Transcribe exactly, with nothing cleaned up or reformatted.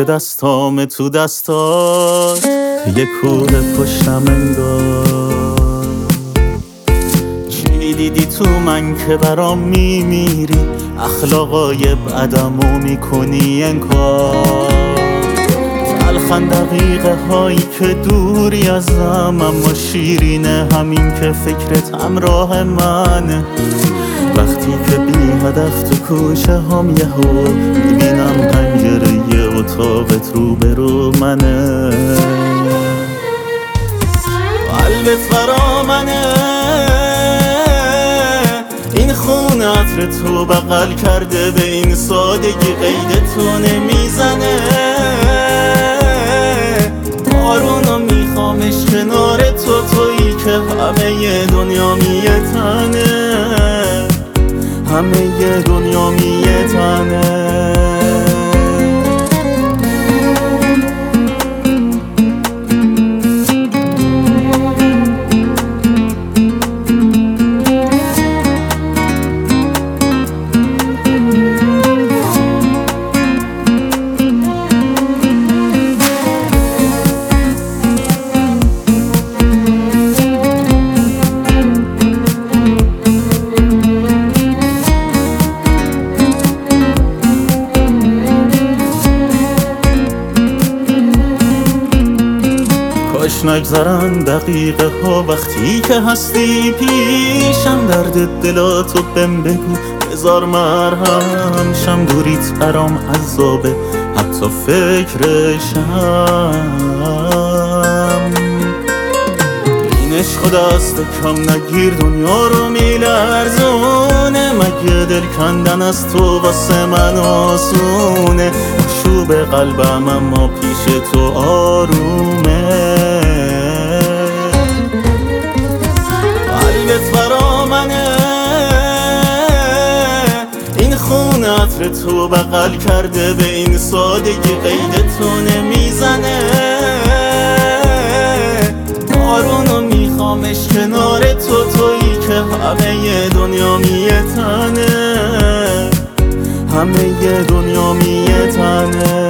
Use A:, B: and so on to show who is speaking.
A: که دستام تو دستات یه کوه پشتم انگار. چی دیدی تو من که برام میمیری، اخلاقای بدمو میکنی انکار. تلخن دقیقه هایی که دوری ازم، اما شیرینه همین که فکرت همراه منه. وقتی که بی هدف تو کوچه هم یهو میبینم پنجره یه اتاقت رو برو منه. قلبت برا منه، این خون عطر تو بغل کرده، به این سادگی قید تو نمیزنه. بارونو میخوامش کنار تو، تویی که همه دنیا میتنه، همه دنیا میتنه. کاش نگذرن دقیقه ها وقتی که هستی پیشم، درد دلاتو بهم بگو بذار مرهم شم. دوریت برام عذابه حتی فکرشم. این عشق دست کم نگیر دنیا رو میلرزونه، مگه دل کندن از تو واسه من آسونه. شوب قلبم اما پیش تو آرومه. قلبت برا منه، این خون عطر تو بغل کرده، به این سادگی قید تو نمیزنه. بارونو میخوامش کنار تو، تویی که همه دنیا میتنه، همه دنیا میتنه.